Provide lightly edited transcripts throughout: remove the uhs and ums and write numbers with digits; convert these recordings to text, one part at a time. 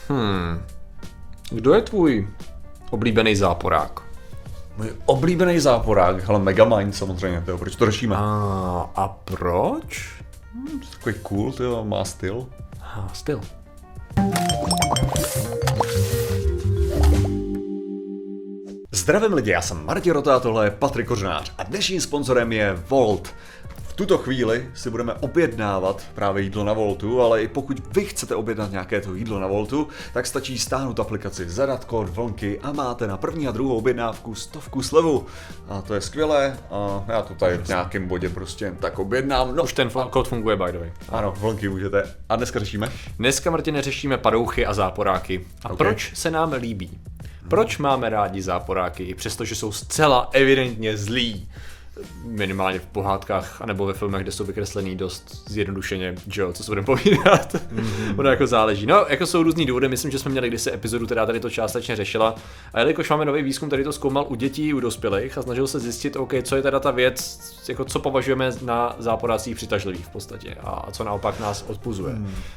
Kdo je tvůj oblíbený záporák? Můj oblíbený záporák, hele, Megamind samozřejmě, tyjo, proč to řešíme? A proč? Takový cool, tyjo, má styl. Styl. Zdravím lidi, já jsem Martin Rota, tohle je Patrik Kořenář a dnešním sponzorem je Wolt. V tuto chvíli si budeme objednávat právě jídlo na Woltu, ale i pokud vy chcete objednat nějaké to jídlo na Woltu, tak stačí stáhnout aplikaci, zadat kód vlnky a máte na první a druhou objednávku 100 slevu. A to je skvělé a já to tady v nějakém bodě prostě tak objednám. No. Už ten kód funguje, by the way. Ano, vlnky můžete. A dneska řešíme? Dneska, Martine, řešíme padouchy a záporáky. A proč se nám líbí? Proč máme rádi záporáky, i přesto, že jsou zcela evidentně zlí? Minimálně v pohádkách, anebo ve filmech, kde jsou vykreslený dost zjednodušeně, Joe, co se budeme povídat. Ono jako záleží. No, jako jsou různý důvody, myslím, že jsme měli kdysi epizodu, která tady to částečně řešila. A jelikož máme nový výzkum, který to zkoumal u dětí i u dospělých a snažil se zjistit, OK, co je teda ta věc, jako co považujeme na záporácích přitažlivých v podstatě a co naopak nás odpuzuje.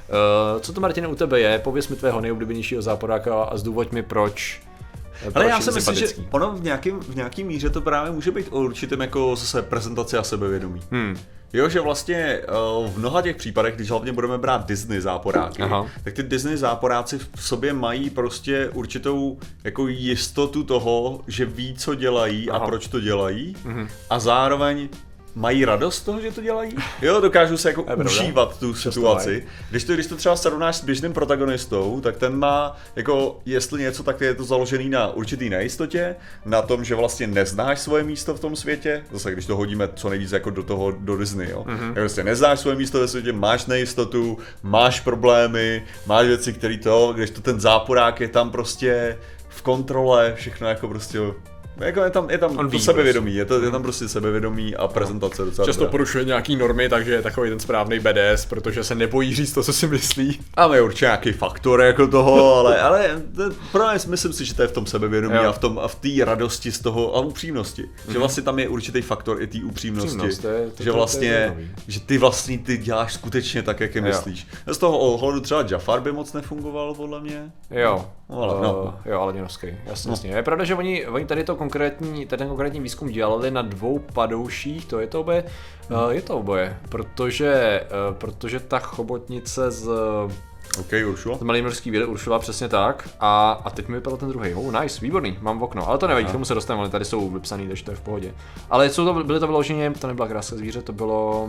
Co to, Martine, u tebe je? Pověz mi tvého nejoblíbenějšího záporáka a zdůvoď mi proč. Ale já si myslím, že ono v nějaký míře to právě může být o určitém jako zase prezentaci a sebevědomí. Jo, že vlastně v mnoha těch případech, když hlavně budeme brát Disney záporáky, tak ty Disney záporáci v sobě mají prostě určitou jako jistotu toho, že ví, co dělají a proč to dělají a zároveň mají radost z toho, že to dělají? Jo, dokážu se jako užívat tu situaci. Když to třeba srovnáš s běžným protagonistou, tak ten má jako, jestli něco, tak je to založený na určitý nejistotě, na tom, že vlastně neznáš svoje místo v tom světě. Zase, když to hodíme co nejvíc jako do Disney, jo. Jak vlastně neznáš svoje místo ve světě, máš nejistotu, máš problémy, máš věci, které když to ten záporák je tam prostě v kontrole, všechno jako prostě. Jako je tam to sebevědomí, je tam prostě sebevědomí a prezentace docela. Často porušuje nějaký normy, takže je takový ten správný BDS, protože se nebojí říct to, co si myslí. A je určitě nějaký faktor jako toho, ale pro mě myslím si, že to je v tom sebevědomí a v té radosti z toho a upřímnosti. Že vlastně tam je určitý faktor i té upřímnosti. Že vlastně, že ty vlastně ty děláš skutečně tak, jak je myslíš. Z toho ohledu třeba Jafar by moc nefungoval podle mě. Jo, Aladinovský, jasně. Je pravda, že oni tady ten konkrétní výzkum dělali na 2 padouších, to je to oboje? Je to oboje, protože ta chobotnice z Uršula. Z Malý víry Uršula, přesně tak. A teď mi vypadl ten druhý. Nice, výborný, mám v okno. Ale to nevadí, k tomu se dostaneme, ale tady jsou vypsaný, takže to je v pohodě. Ale byly to vyloženě, to nebyla kráska zvíře, to bylo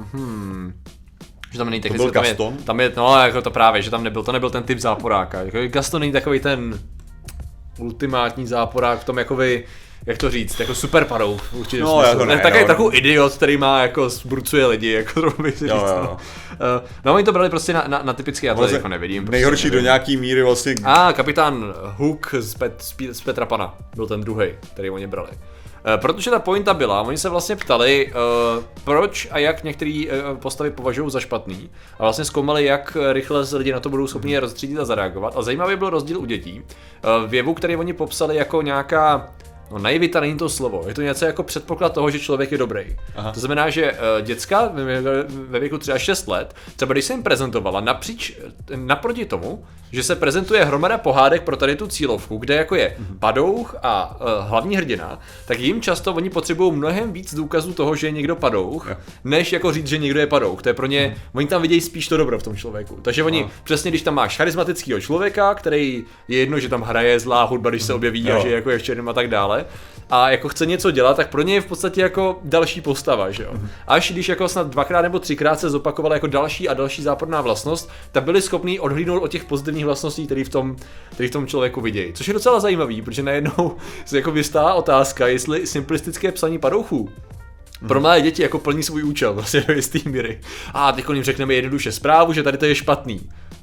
že tam není technicky, tam je, no jako to právě, že tam nebyl ten typ záporáka. Jako Gaston není takový ten ultimátní záporák v tom jakoby, jak to říct, jako super padou určitě. No, jako takový takový idiot, který má jako zbrucuje lidi, jako to bych si říct. No oni to brali prostě na typický, já to jako nevidím. Prostě nejhorší do nějaký míry vlastně. Kapitán Hook z Petra Pana byl ten druhý, který oni brali. Protože ta pointa byla, oni se vlastně ptali, proč a jak některé postavy považují za špatný a vlastně zkoumali, jak rychle se lidi na to budou schopni rozstřídit a zareagovat. A zajímavý byl rozdíl u dětí. V jevu, který oni popsali jako nějaká, naivita není to slovo, je to něco jako předpoklad toho, že člověk je dobrý. To znamená, že děcka ve věku 3 až 6 let, třeba když se jim prezentovala naproti tomu, že se prezentuje hromada pohádek pro tady tu cílovku, kde jako je padouch a hlavní hrdina, tak jim často oni potřebují mnohem víc důkazů toho, že je někdo padouch, než jako říct, že někdo je padouch. To je pro ně, oni tam vidějí spíš to dobro v tom člověku. Takže oni přesně, když tam máš charismatického člověka, který je jedno, že tam hraje zlá hudba, když se objeví a že jako je v černém a tak dále, a jako chce něco dělat, tak pro ně je v podstatě jako další postava, že jo. Až když jako snad 2x nebo 3x se zopakovala jako další a další záporná vlastnost, tak byli schopní odhlídnout od těch pozitivních vlastností, které v tom člověku vidějí. Což je docela zajímavý, protože najednou se jako vystává otázka, jestli simplistické psaní padouchů pro malé děti jako plní svůj účel vlastně do jistý míry. A teď jim řekneme jednoduše zprávu, že tady to je špatný.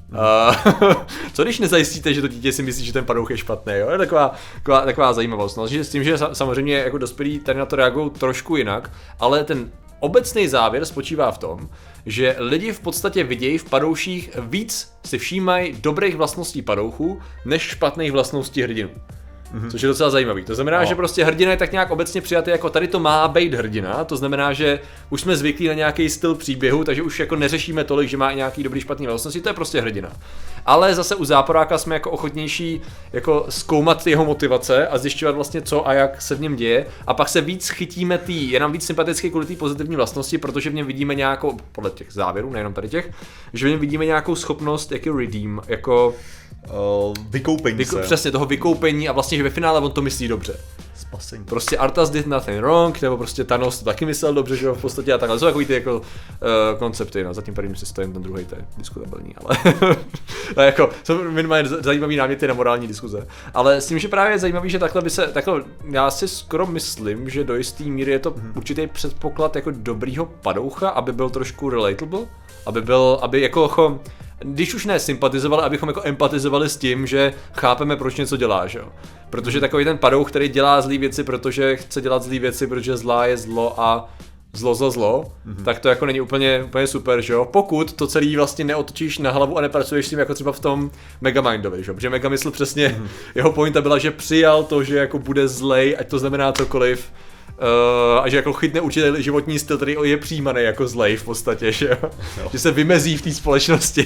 Co když nezajistíte, že to dítě si myslí, že ten padouch je špatný, jo? Je taková zajímavost. No, s tím, že samozřejmě jako dospělí tady na to reagují trošku jinak, ale ten obecný závěr spočívá v tom, že lidi v podstatě vidějí v padouších víc si všímají dobrých vlastností padouchů, než špatných vlastností hrdinů. což je docela zajímavý. To znamená, že prostě hrdina je tak nějak obecně přijatý jako tady to má být hrdina, to znamená, že už jsme zvyklí na nějaký styl příběhu, takže už jako neřešíme tolik, že má i nějaký dobrý špatný vlastnosti, to je prostě hrdina. Ale zase u záporáka jsme jako ochotnější jako zkoumat jeho motivace a zjišťovat vlastně co a jak se v něm děje a pak se víc chytíme je nám víc sympatický kvůli té pozitivní vlastnosti, protože v něm vidíme nějakou, podle těch závěrů, nejenom tady těch, že v něm vidíme nějakou schopnost jako redeem, jako vykoupení se. Přesně, toho vykoupení a vlastně, že ve finále on to myslí dobře. Spasení. Prostě Arthas did nothing wrong, nebo prostě Thanos to taky myslel dobře, že jo, v podstatě a takhle. Jsou takový ty jako koncepty, no, zatím prvním si stojím, ten druhý, to je diskutabilní, ale jako, jsou minimálně zajímavý náměty na morální diskuze. Ale s tím, že právě je zajímavý, že takhle já si skoro myslím, že do jistý míry je to určitý předpoklad jako dobrýho padoucha, aby byl trošku relatable, aby jako když už ne sympatizovali, abychom jako empatizovali s tím, že chápeme, proč něco dělá, že jo. Protože takový ten padouch, který dělá zlý věci, protože chce dělat zlý věci, protože zlá je zlo a zlo, tak to jako není úplně super, že jo. Pokud to celý vlastně neotočíš na hlavu a nepracuješ s tím jako třeba v tom Megamindovi, že jo. Protože Megamysl přesně, jeho pointa byla, že přijal to, že jako bude zlej, ať to znamená cokoliv, a že jako chytne určitý životní styl, který je přijímaný jako zlej v podstatě, že jo? Že se vymezí v té společnosti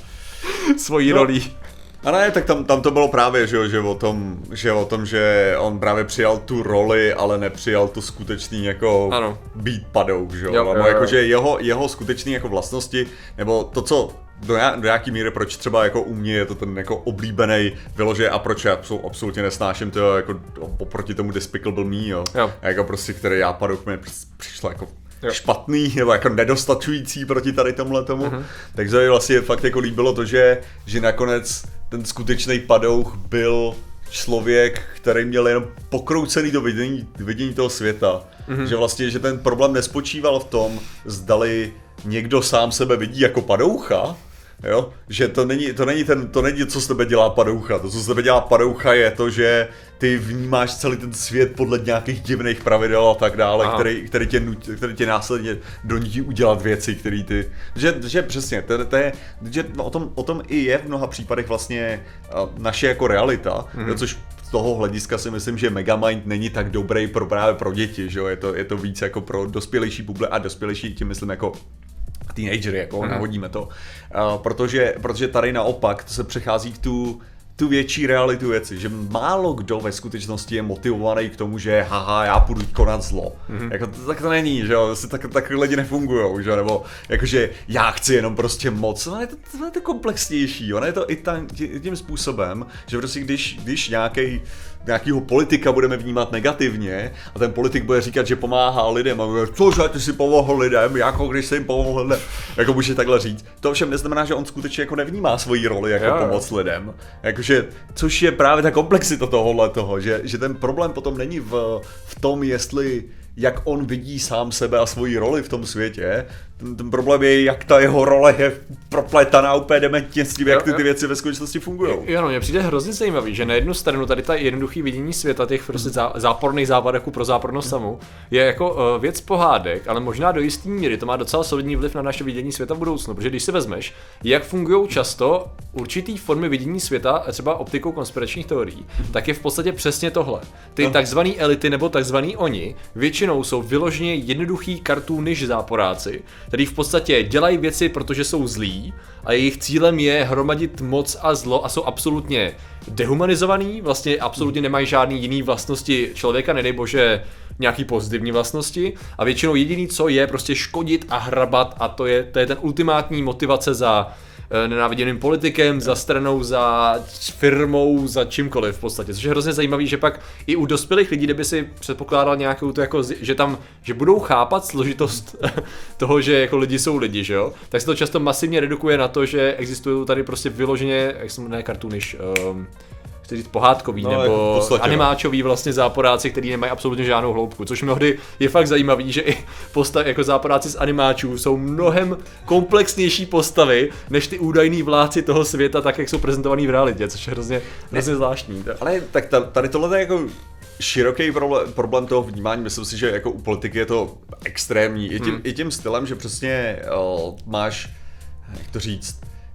svojí rolí. A ne, tak tam to bylo právě, že o tom, že on právě přijal tu roli, ale nepřijal to skutečný jako být padouk, že jo. Jakože jeho skutečný jako vlastnosti, nebo to, co do jaký míry, proč třeba jako u mě je to ten jako oblíbený vylože a proč já absolutně nesnáším to jako oproti tomu Despicable Me, jo. Jako prostě, který já padouk mi přišlo jako špatný, nebo jako nedostačující proti tady tomhletomu. Takže vlastně fakt jako líbilo to, že nakonec ten skutečný padouch byl člověk, který měl jenom pokroucený do vidění toho světa. Že vlastně, že ten problém nespočíval v tom, zdali někdo sám sebe vidí jako padoucha, jo? Že to není co z tebe dělá padoucha. To, co z tebe dělá padoucha, je to, že ty vnímáš celý ten svět podle nějakých divných pravidel a tak dále, který tě následně donutí udělat věci, které ty... Že přesně, že o tom i je v mnoha případech vlastně naše jako realita, což z toho hlediska si myslím, že Megamind není tak dobrý právě pro děti, že jo? Je to víc jako pro dospělejší publikum a dospělejší tím myslím jako teenagery, jako nahodíme to, protože tady naopak to se přechází k tu větší realitu věci, že málo kdo ve skutečnosti je motivovaný k tomu, že haha, já půjdu konat zlo. Jako, tak to není, že jo, tak lidi nefungujou, že jo, nebo jakože já chci jenom prostě moc, no je to komplexnější, ono je to i tím způsobem, že prostě když nějakýho politika budeme vnímat negativně a ten politik bude říkat, že pomáhá lidem a bude, cože, ty si pomohl lidem, jako když jsi jim pomohl lidem, jako může takhle říct. To ovšem neznamená, že on skutečně jako nevnímá svoji roli jako pomoc lidem. Jakože, což je právě ta komplexita toho, že ten problém potom není v tom, jak on vidí sám sebe a svoji roli v tom světě. Ten problém je, jak ta jeho role je propletaná úplně dementně s tím, jak ty věci ve skutečnosti fungují. Jo, mně přijde hrozně zajímavý, že na jednu stranu tady ta jednoduchý vidění světa těch prostě záporných západeků pro zápornost samu je jako věc pohádek, ale možná do jistý míry to má docela solidní vliv na naše vidění světa v budoucnu, protože když si vezmeš, jak fungují často určitý formy vidění světa, třeba optikou konspiračních teorií, tak je v podstatě přesně tohle. Ty takzvaný elity nebo takzvaný oni většinou jsou vyloženě jednoduchý cartoonish záporáci, který v podstatě dělají věci, protože jsou zlí a jejich cílem je hromadit moc a zlo a jsou absolutně dehumanizovaný, vlastně absolutně nemají žádný jiný vlastnosti člověka, nedej bože nějaký pozitivní vlastnosti a většinou jediný co je prostě škodit a hrabat a to je ten ultimátní motivace za nenáviděným politikem, za stranou, za firmou, za čímkoliv v podstatě. Což je hrozně zajímavý, že pak i u dospělých lidí, kdyby si předpokládal nějakou to jako, že budou chápat složitost toho, že jako lidi jsou lidi, že jo, tak se to často masivně redukuje na to, že existují tady prostě vyloženě, jak jsem ne cartoonish, chci říct pohádkový nebo jako animáčový vlastně záporáci, který nemají absolutně žádnou hloubku, což mnohdy je fakt zajímavý, že i jako záporáci z animáčů jsou mnohem komplexnější postavy, než ty údajný vládci toho světa, tak jak jsou prezentovaný v realitě, což je hrozně zvláštní. Ale tak tady tohle je jako široký problém toho vnímání, myslím si, že jako u politiky je to extrémní, i tím stylem, že přesně máš, jak to říct,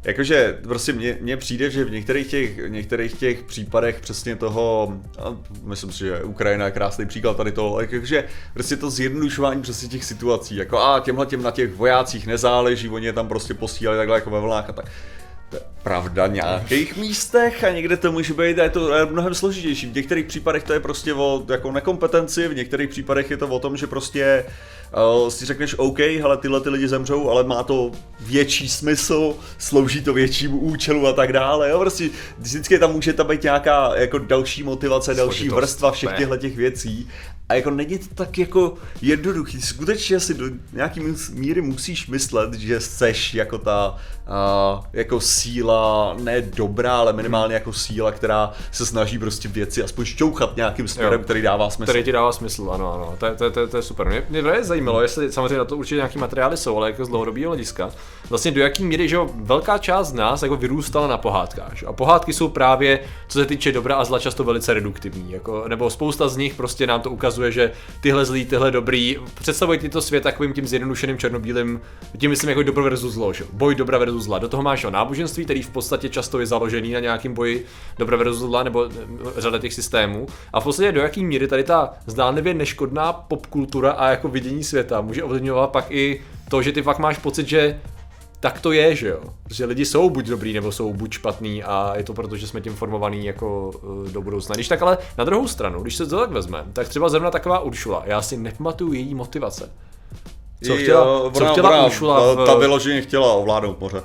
Jakože prostě mně přijde, že v některých těch případech přesně toho, myslím si, že Ukrajina je krásný příklad tady toho, jakože prostě to zjednodušování přesně těch situací, jako těm na těch vojácích nezáleží, oni je tam prostě posílali takhle jako ve vlnách a tak. To je pravda v nějakých místech a někde to může být a je to mnohem složitější. V některých případech to je prostě o jako nekompetenci, v některých případech je to o tom, že prostě si řekneš OK, hele, tyhle ty lidi zemřou, ale má to větší smysl, slouží to většímu účelu a tak dále, jo, prostě vždycky tam může tam být nějaká jako další motivace, další vrstva všech těchto těch věcí a jako není to tak jako jednoduchý, skutečně si do nějaký míry musíš myslet, že seš jako ta jako síla, ne dobrá, ale minimálně jako síla, která se snaží prostě věci aspoň šťouchat nějakým směrem, který dává smysl. Který ti dává smysl, ano, to je super. Mě je zajímalo, jestli samozřejmě na to určitě nějaký materiály jsou, ale jako z dlouhodobého hlediska. Vlastně do jaký míry, že velká část z nás jako vyrůstala na pohádkách. A pohádky jsou právě, co se týče dobra a zla, často velice reduktivní. Jako, nebo spousta z nich prostě nám to ukazuje, že tyhle zlý, tyhle dobrý, představují tyto svět takovým tím zjednodušeným černobílým, tím myslím jako dobro versus zlo, že? Boj dobra versus zla. Do toho máš náboženství, který v podstatě často je založený na nějakým boji dobra versus zla nebo řada těch systémů. A v podstatě do jaký míry tady ta zdánlivě neškodná popkultura a jako vidění světa může ovlivňovat pak i to, že ty fakt máš pocit, že tak to je, že jo. Že lidi jsou buď dobrý, nebo jsou buď špatný a je to proto, že jsme tím formovaný jako do budoucna. Když tak ale na druhou stranu, když se to tak vezme, tak třeba zrovna taková Uršula, já si nepamatuju její motivace. Co chtěla Uršula ta vyloženě chtěla ovládnout moře.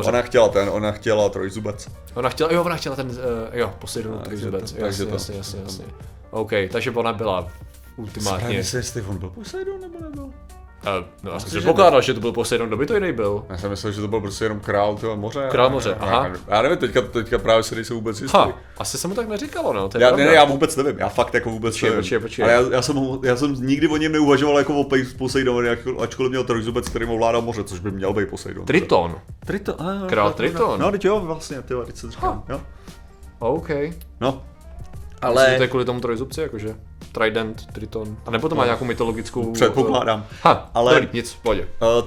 Ona chtěla trojzubec. Ona chtěla ten, Poseidonův trojzubec. Jasně. OK, takže ona byla ultimátně. Správně si, jestli on byl Poseidon nebo nebyl? Já jsem si pokládal, že to byl Poseidon, kdo by to jiný byl? Já jsem myslel, že to byl prostě jenom král toho moře. Král moře, aha. Já nevím, teďka právě se nejsem vůbec jistý. Asi se mu tak neříkalo, no, to je pravda. Já vůbec nevím, já fakt jako vůbec nevím. Počkej. Ale já jsem nikdy o něm neuvažoval jako o Poseidonovi, ačkoliv měl trojzubec, který mu ovládal moře, což by měl být Poseidon. Triton. Král Triton. No, teď jo, vlastně, teď se říkám, jo. OK. No. Ale to je kvůli tomu trojzubci, jakože Trident, Triton. A nebo to má nějakou mytologickou... Předpokládám. Ale dobrý, nic, v pohodě.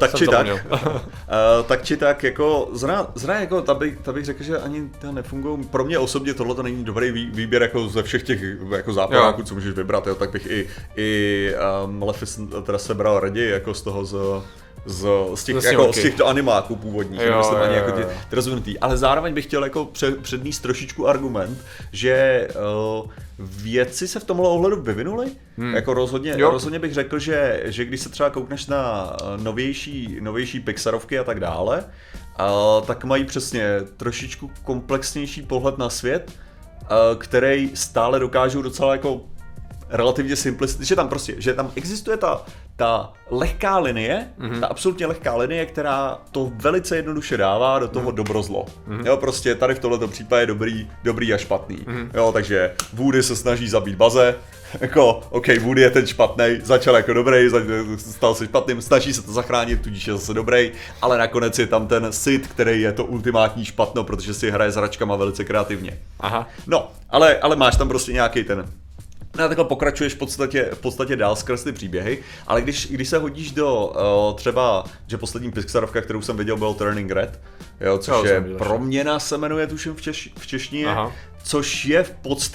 Tak či tak, jako zra jako ta bych řekl, že ani to nefungují. Pro mě osobně tohle to není dobrý výběr jako ze všech těch jako záporáků, co můžeš vybrat, jo, tak bych i Maleficent teda sebral raději jako z toho z těch animáků původních, myslím ani jako ty rozvinutý, ale zároveň bych chtěl jako přednést trošičku argument, že věci se v tomhle ohledu vyvinuly. Jako rozhodně bych řekl, že když se třeba koukneš na novější Pixarovky a tak dále, tak mají přesně trošičku komplexnější pohled na svět, který stále dokážou docela jako relativně simplisticky, že tam existuje ta lehká linie, ta absolutně lehká linie, která to velice jednoduše dává do toho dobro-zlo. Jo, prostě tady v tomto případě dobrý a špatný. Jo, takže Woody se snaží zabít Buzze, jako, OK, Woody je ten špatnej, začal jako dobrý, stal se špatným, snaží se to zachránit, tudíž je zase dobrý, ale nakonec je tam ten Sid, který je to ultimátní špatno, protože si hraje s hračkama velice kreativně. Aha. No, ale máš tam prostě nějaký ten... No, takhle pokračuješ v podstatě dál skrz ty příběhy, ale když se hodíš do třeba, že poslední Pixarovka, kterou jsem viděl, byl Turning Red, jo, což je Proměna se jmenuje, tuším v češtině, což je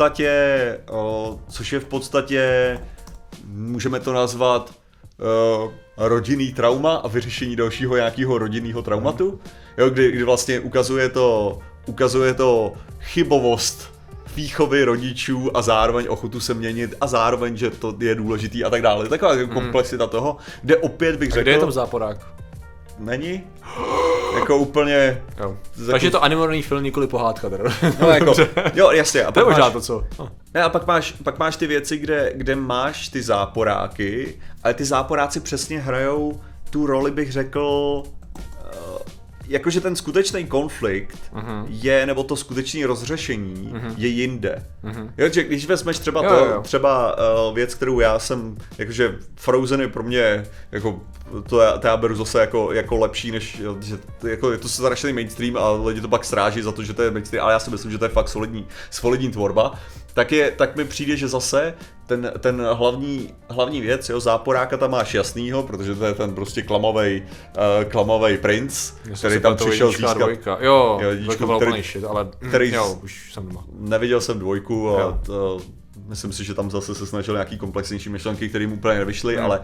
v podstatě, můžeme to nazvat rodinný trauma a vyřešení dalšího nějakého rodinného traumatu, jo, kdy vlastně ukazuje to chybovost výchovy rodičů a zároveň ochotu se měnit a zároveň, že to je důležitý a tak dále. Taková komplexita toho, kde opět bych řekl... Kde je tam záporák? Není? Jako úplně... Takže je to animovaný film, nikoli pohádka teda. No jako, jo, jasně. A to je možná to, co? Ne, a pak máš ty věci, kde máš ty záporáky, ale ty záporáci přesně hrajou tu roli, bych řekl... Jakože ten skutečný konflikt je, nebo to skutečné rozřešení je jinde. Jo, že když vezmeš třeba věc, kterou já jsem, jakože Frozen je pro mě, jako, to já beru zase jako lepší, než, že jako, je to strašný mainstream a lidi to pak sráží za to, že to je mainstream, ale já si myslím, že to je fakt solidní tvorba. tak mi přijde, že zase ten hlavní věc, jo, záporáka tam máš jasnýho, protože to je ten prostě klamovej princ, který tam přišel získat. Jo, dvojka byla úplný shit, ale jo, už jsem doma. Neviděl jsem dvojku a myslím si, že tam zase se snažil nějaký komplexnější myšlenky, které mu úplně nevyšly, ale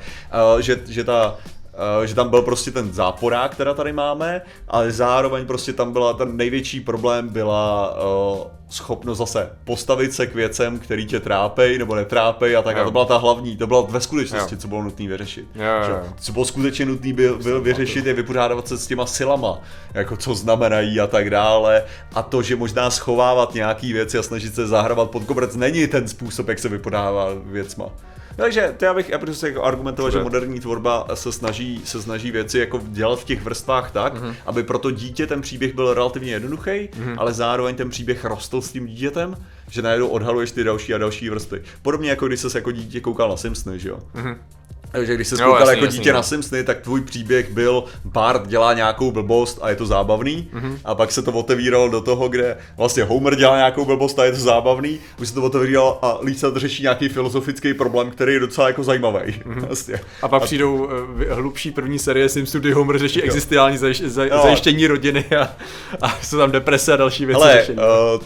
že tam byl prostě ten záporák, která tady máme, ale zároveň prostě tam byla, ten největší problém byla schopnost zase postavit se k věcem, který tě trápej nebo netrápej a tak. A to byla ta hlavní, to bylo ve skutečnosti, co bylo nutné vyřešit. Co bylo skutečně nutné byl vyřešit je vypořádávat se s těma silama, jako co znamenají a tak dále. A to, že možná schovávat nějaký věci a snažit se zahrabat pod koberec, není ten způsob, jak se vypodává věcma. Takže já bych prostě jako argumentoval, že moderní tvorba se snaží věci jako dělat v těch vrstvách tak, aby pro to dítě ten příběh byl relativně jednoduchý, ale zároveň ten příběh rostl s tím dítětem, že najednou odhaluješ ty další a další vrstvy. Podobně jako když ses jako dítě koukal na Simpsony, že jo? Takže když se koukal jako dítě na Simpsony, tak tvůj příběh byl Bart dělá nějakou blbost a je to zábavný, a pak se to otevíralo do toho, kde vlastně Homer dělá nějakou blbost a je to zábavný, už se to otevíralo a Lisa řeší nějaký filozofický problém, který je docela jako zajímavý. Vlastně. A pak přijdou hlubší první série Simpsonů, kdy Homer řeší existenciální zajištění rodiny a jsou tam deprese a další věci řešení.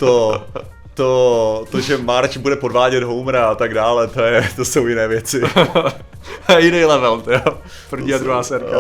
To, že Marge bude podvádět Homera a tak dále, to jsou jiné věci. Jiný level, to jo. První a druhá sérka.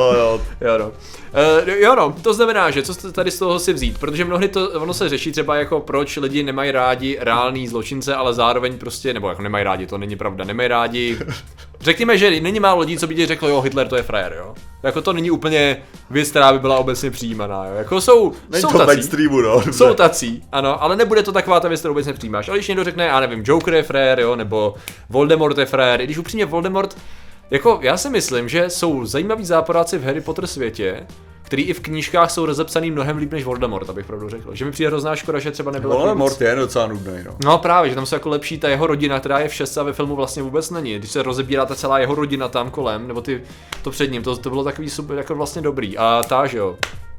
Jo no, to znamená, že co tady z toho si vzít, protože mnohdy ono se řeší třeba jako proč lidi nemají rádi reální zločince, ale zároveň prostě, nebo jako nemají rádi, to není pravda, nemají rádi. Řekněme, že není málo lidí, co by ti řeklo, jo, Hitler to je frajer, jo. Jako to není úplně věc, která by byla obecně přijímaná, jo. Jako jsou tací, jsou tací, ano, ale nebude to taková ta věc, kterou obecně přijímáš. Ale když někdo řekne, já nevím, Joker je frajer, jo, nebo Voldemort je frajer, i když upřímně Voldemort, jako já si myslím, že jsou zajímaví záporáci v Harry Potter světě, který i v knížkách jsou rozepsaný mnohem líp než Voldemort, abych pravdu řekl. Že mi přijde hrozná škoda, že třeba nebyl. Voldemort je docela nudný, no. No právě, že tam jsou jako lepší ta jeho rodina, která je v 6 a ve filmu vlastně vůbec není. Když se rozebírá ta celá jeho rodina tam kolem, nebo to před ním, to bylo takový super, jako vlastně dobrý. A že jo.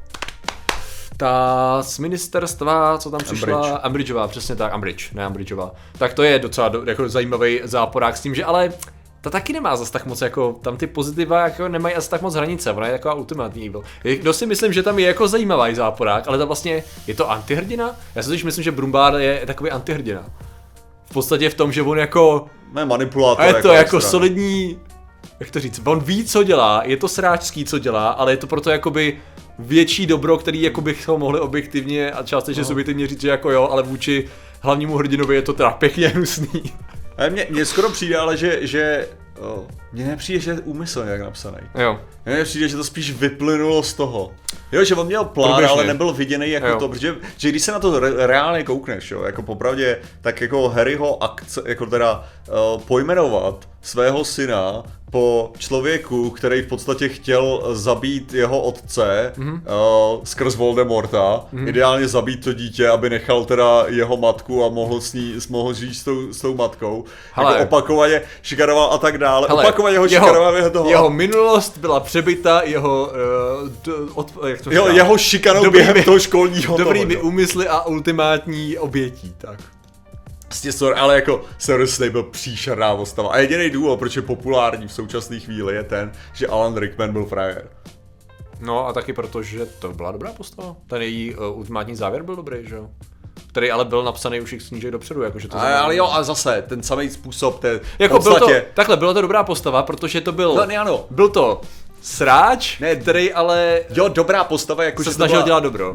Ta z ministerstva, co tam přišla, Umbridgeová, přesně tak, Umbridgeová. Tak to je docela jako zajímavý záporák s tím, že ale ta taky nemá zas tak moc, jako tam ty pozitiva jako nemají asi tak moc hranice, ona je taková ultimátní evil. Kdo si myslím, že tam je jako zajímavý záporák, ale to vlastně, je to antihrdina? Já si totiž myslím, že Brumbár je takový antihrdina. V podstatě v tom, že on jako manipulátor. A je to jako solidní, jak to říct, on ví, co dělá, je to sráčský, co dělá, ale je to proto jakoby větší dobro, který jako bychom mohli objektivně a částečně subjektivně říct, že jako jo, ale vůči hlavnímu hrdinovi je to teda pěkně hnusný. Mně skoro přijde, ale že mně nepřijde, že je úmyslně jak napsaný. Jo. Mně přijde, že to spíš vyplynulo z toho. Jo, že on měl plán, ale nebyl viděný jako to, protože že když se na to reálně koukneš, jo, jako popravdě, tak jako Harryho akce, jako teda pojmenovat svého syna po člověku, který v podstatě chtěl zabít jeho otce skrz Voldemorta, ideálně zabít to dítě, aby nechal teda jeho matku a mohl žít s tou matkou. Hele, jako opakovaně šikanoval a tak dále. Hele, opakovaně ho šikanoval jeho minulost byla přebyta jeho jeho šikanou během toho školního dobrými úmysly a ultimátní obětí, tak. Ale jako Severus Snape byl příšerná postava. A jediný důvod, proč je populární v současné chvíli, je ten, že Alan Rickman byl frajer. No a taky protože to byla dobrá postava. Ten její ultimátní závěr byl dobrý, že jo? Který ale byl napsaný už x knížek dopředu, jakože to ale jo, a zase, ten samý způsob, jako podstatě... byla to dobrá postava, protože to byl... Byl to sráč, který ale... Jo, dobrá postava, jakože se snažil dělat dobro.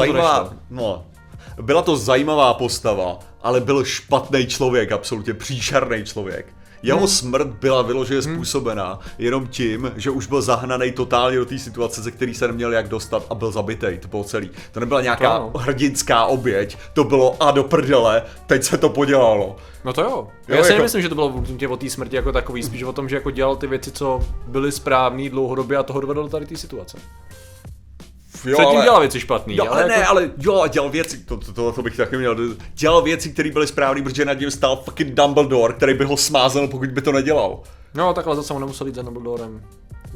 Byla to zajímavá postava, ale byl špatný člověk, absolutně příšerný člověk. Jeho smrt byla vyloženě způsobená jenom tím, že už byl zahnaný totálně do té situace, ze který se neměl jak dostat a byl zabitej, to bylo celý. To nebyla nějaká hrdinská oběť, to bylo a do prdele, teď se to podělalo. No to jo. Já si nemyslím, že to bylo o té smrti jako takový, spíš o tom, že jako dělal ty věci, co byly správný dlouhodobě a toho dovedl do tady té situace. Předtím dělal věci špatný. Jo, ale dělal věci, to bych taky měl. Dělal věci, které byly správný, protože nad ním stál fucking Dumbledore, který by ho smázel, pokud by to nedělal. No, takhle zase mu nemusel jít za Dumbledorem.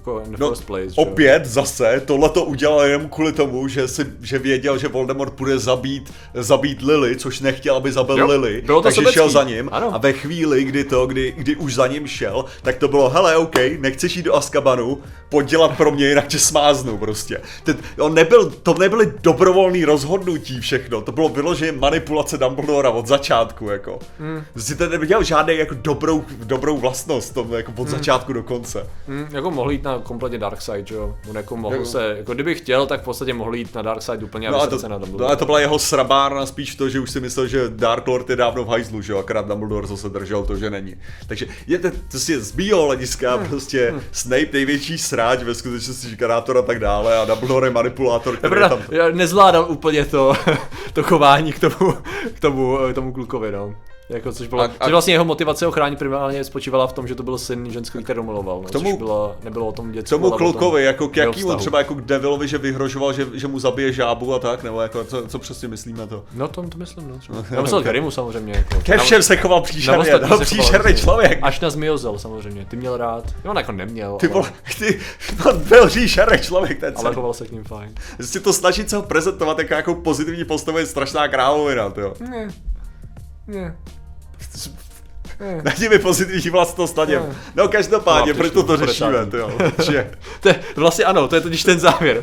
jako in the first place. Opět zase, tohle to udělal jenom kvůli tomu, že věděl, že Voldemort půjde zabít Lily, což nechtěl, aby zabil Lily, takže šel za ním. Ano. A ve chvíli, kdy už za ním šel, tak to bylo, hele, OK, nechceš jít do Azkabanu, pojď dělat pro mě, jinak tě smáznu prostě. To nebyly dobrovolný rozhodnutí všechno, to bylo vyloženě manipulace Dumbledora od začátku, jako. Jsi ten neviděl žádný jako dobrou vlastnost tomu, jako od začátku do konce. Jako mohl jít na kompletně Dark Side, jo. On jako mohl se, jako kdyby chtěl, tak v podstatě mohl jít na Dark Side úplně a vysrat se na Dumbledora. Ale to byla jeho srabárna spíš to, že už si myslel, že Dark Lord je dávno v hajzlu, že jo, akorát Dumbledore zase držel to, že není. Takže to si z mýho hlediska prostě Snape největší sráč ve skutečnosti žikanátor a tak dále a Dumbledore je manipulátor, který je tam... Já nezvládal úplně to chování k tomu klukovi, no. Jako, což vlastně jeho motivace ochránit primárně spočívala v tom, že to byl syn ženský, kterou miloval. Nebylo o tom děcku. Tomu klukovi, jako k jakýmu, třeba jako k Devilovi, že vyhrožoval, že mu zabije žábu a tak, nebo jako, co přesně myslíme to? No to myslím, no. Já myslel Harrymu samozřejmě. Jako. Ke všem se choval příšerný člověk. Až na Zmiozel samozřejmě, ty měl rád. On jako neměl. On byl příšerný člověk, ten ale choval se k ním fajn. Prostě to snažit se ho prezentovat jako pozitivní postavu je strašná královina, jo. Ne. Najdi mi pozitivní vlastnost na něm. No každopádně, proto to řešíme, jo. Vlastně ano, to je totiž ten závěr.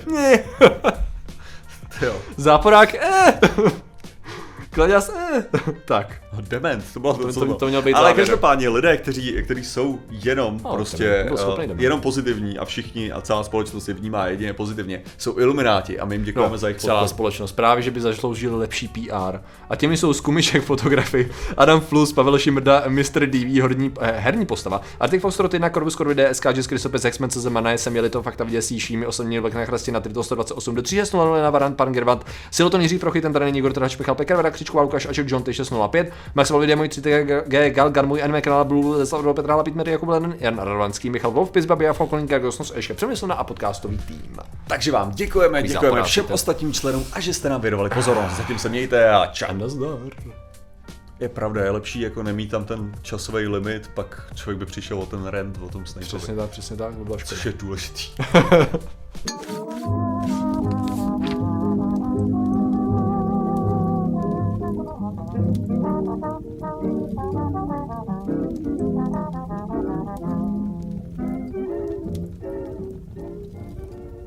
Záporák, Kladěs, tak. Dement, to bylo to měl být ale závěr. Každopádně lidé, kteří jsou jenom jenom pozitivní a všichni a celá společnost je vnímá jedině pozitivně, jsou ilumináti a my jim děkujeme za jejich podporu. Celá společnost právě, že by zasloužili lepší PR. A těmi jsou Skumišek fotografii, Adam Flus, Pavel Šimrda, Mr. D, herní postava, Arctic Fox Trot 1, Corvus Corvide, SK, Jess Krysopes, X-Men, Cezemana, jsem jeli to fakta viděsí, Šími, osobní vlk na chrastě na Trito 128, do 3.0 na Varant, Pan Gervant, Siloton Jiří Prochy, ten tady není Igor Trhač, Pichal Pekar, Veda Křičková, Lukáš Aček, John 605, Maxwell Video, můj 3G, Gal, můj anime kanál Blue, Salvador Petra, Pitmery, Jakub Lenen, Jan Radovanský, Michal Wolf, Pizbabi a Falkoninka, Gosnos, Eška Přemyslovna a podcastový tým. Takže vám děkujeme všem ostatním členům a že jste nám věnovali pozornost. Zatím se mějte a čau. Je pravda, je lepší jako nemít tam ten časový limit, pak člověk by přišel o ten rant o tom Snapeovi. Přesně tak, bylo škoda. Což je důležitý.